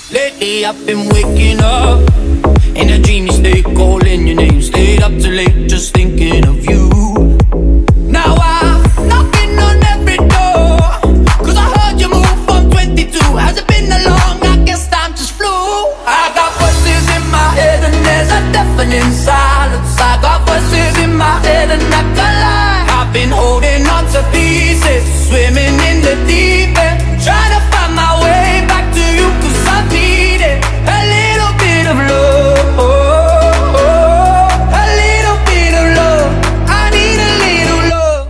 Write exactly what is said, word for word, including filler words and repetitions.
Lately I've been waking up in a dream, you stay calling your name. Stayed up too late just thinking of